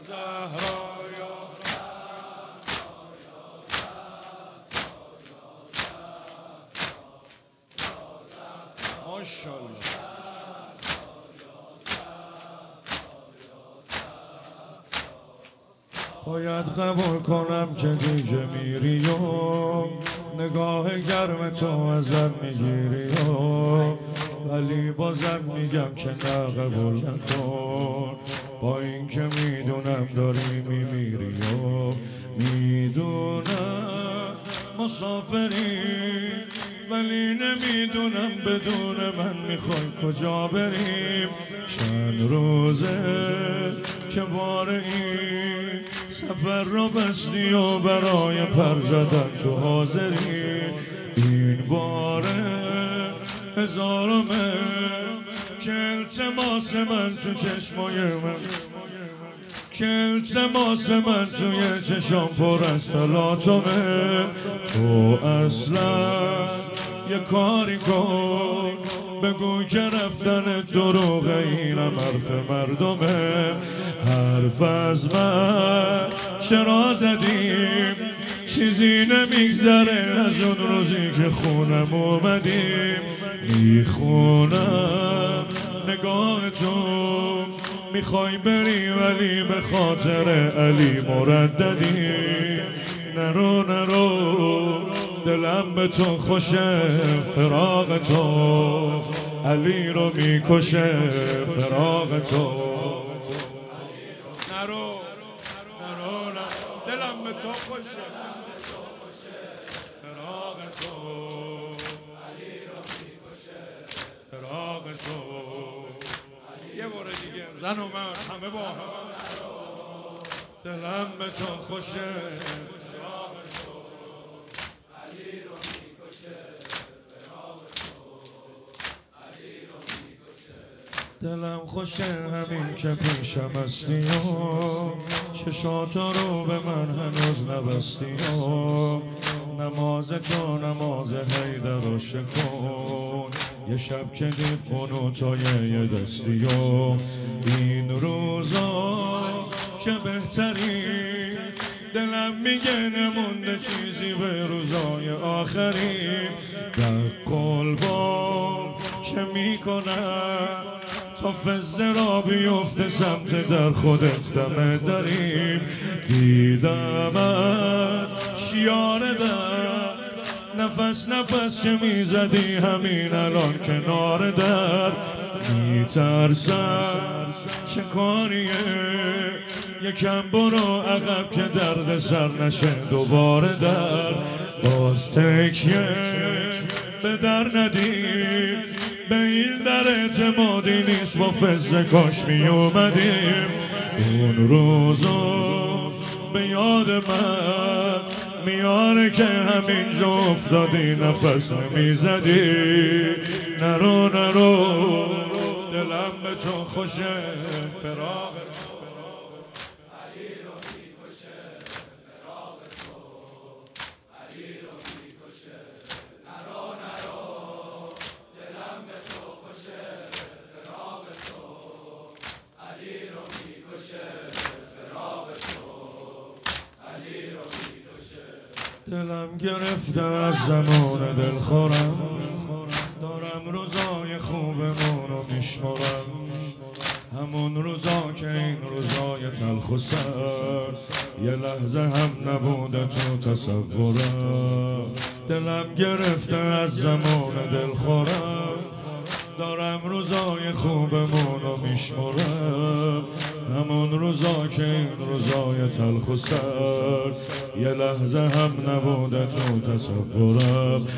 باید قبول کنم که دیگه میری و نگاه گرم تو ازم میگیری ولی بازم میگم که نه قبول نکن، با این که میدونم داری میمیری و میدونم مسافری، ولی نمیدونم بدون من میخوای کجا بریم. چند روزه که بار این سفر رو بستی و برای پر زدن تو حاضری، این باره هزارمه که التماس من تو چشمای من، که التماس من توی چشام پر از تلاطمه. تو اصلا یه کاری کن بگو که رفتن دروغه، اینم حرف مردمه. حرف از من چرا زدیم، چیزی نمیگذره از اون روزی که خونم اومدیم. میخونم نگاه تو، میخوای بری ولی به خاطر علی مرددی. نرو نرو دلم به تو خوشه، فراق تو علی رو میکشه، فراق تو. نرو نرو دلم به تو خوشه، فراق تو علی رو میکشه، فراق تو. یه بار دیگه زن و مرد همه با هم. دلم به تو خوشه، فراق تو علی رو میکشه، فراق تو علی رو میکشه. دلم خوشه همین که پیشم هستی و چشاتو رو به من هنوز نبستی و نماز تو نماز حیدر رو شکن. یه شب که دید قنوتای یه دستی و این روزا که بهتری، دلم میگه نمونده چیزی به روزای آخری. در قلبم که میکنم تا فزه را بیفته سمت در خودت دمه داریم. دیدمت شیار در نفس نفس که میزدی همین الان کنار در. میترسم چه کاریه، یکم برو عقب که درد سر نشه دوباره در. باز تکیه به در ندیم، به این در اعتمادی نیست با فزه کاش می اومدیم. اون روزو به یاد من میاره که همینجا افتادی نفس نمیزدی. نرو نرو دلم به تو خوشه، فراق علی رو میکشه، فراق تو علی رو میکشه. نرو نرو دلم به تو خوشه، فراق تو علی رو میکشه، فراق تو علی رو میکشه. دلم گرفته از زمان دلخورم، دارم روزای خوبمون رو میشمارم، همون روزا که این روزای تلخ و سرد یه لحظه هم نبوده تو تصورم. دلم گرفته از زمان دلخورم، دارم روزای خوبمون رو میشمارم، همون روزا که این روزای تلخ و سرد یه لحظه هم نبوده تو تصورم.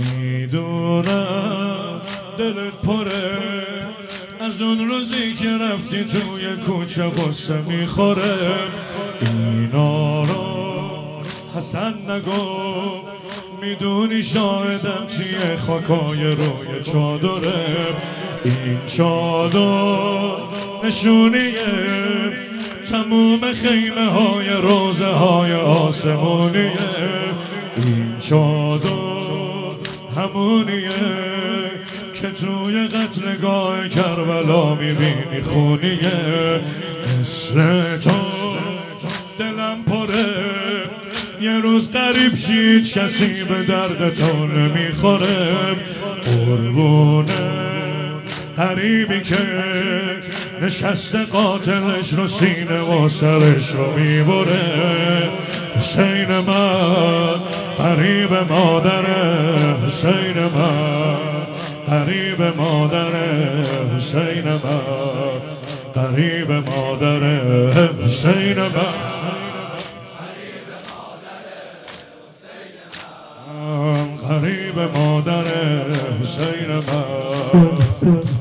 میدونم دلت پره از اون روزی که رفتی توی کوچه غصه میخوره. اینا رو حسن نگفت، میدونی شاهدم چیه خاکای روی چادرم. این چادر نشونیه تموم خیمه های روزه های آسمونیه. این چادر همونیه که توی قتلگاه کربلا میبینی خونیه. مثل تو دلم پره یه روز قریب شید کسی به درد تو نمیخوره قربونه قریبی که نشسته قاتلش رو سینه و سرش رو میبره حسین من قریب مادره حسین من قریب مادره حسین من قریب مادره حسین من قریب مادر حسین من